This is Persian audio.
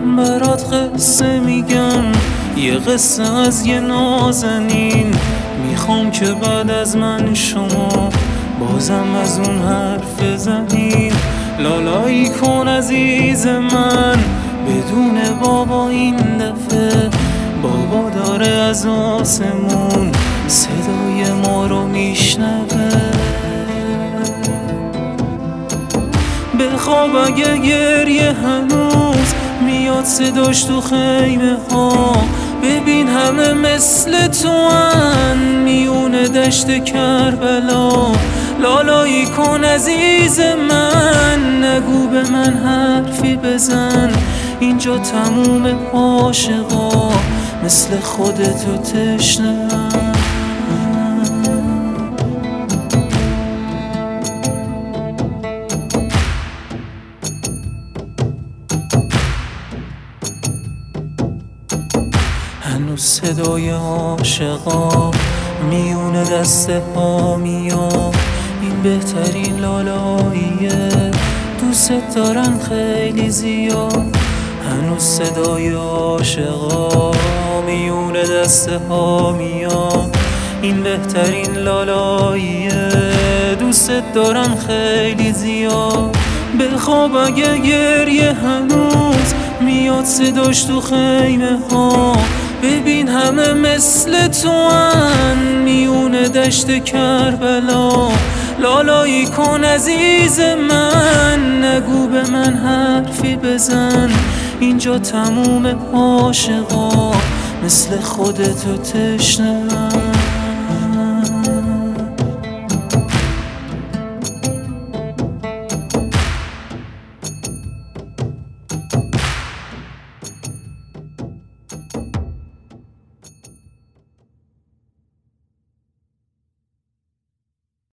برات قصه میگم، یه قصه از یه نازنین. میخوام که بعد از من شما بازم از اون حرف بزنین. لالایی کن عزیز من بدون بابا، این دفعه بابا داره از آسمون صدای ما رو میشنوه. بخواب اگه گریه هنوز میاد صداش تو خیمه ها. ببین همه مثل تو ان میون دشت کربلا. لالایی کن عزیز من، نگو به من حرفی بزن. اینجا تموم عاشقا مثل خودتو تشنه. هنوز صدای عاشقا میون دسته ها میاد. این بهترین لالاییه، دوست دارن خیلی زیاد. هنوز صدای عاشقا میون دسته ها میاد. این بهترین لالاییه، دوست دارن خیلی زیاد. بخواب اگه گریه هنوز میاد صداش تو خیمه ها. ببین همه مثل تو ان میون دشت کربلا. لالایی کن عزیز من، نگو به من حرفی بزن. اینجا تموم عاشقا مثل خودتو تشنه.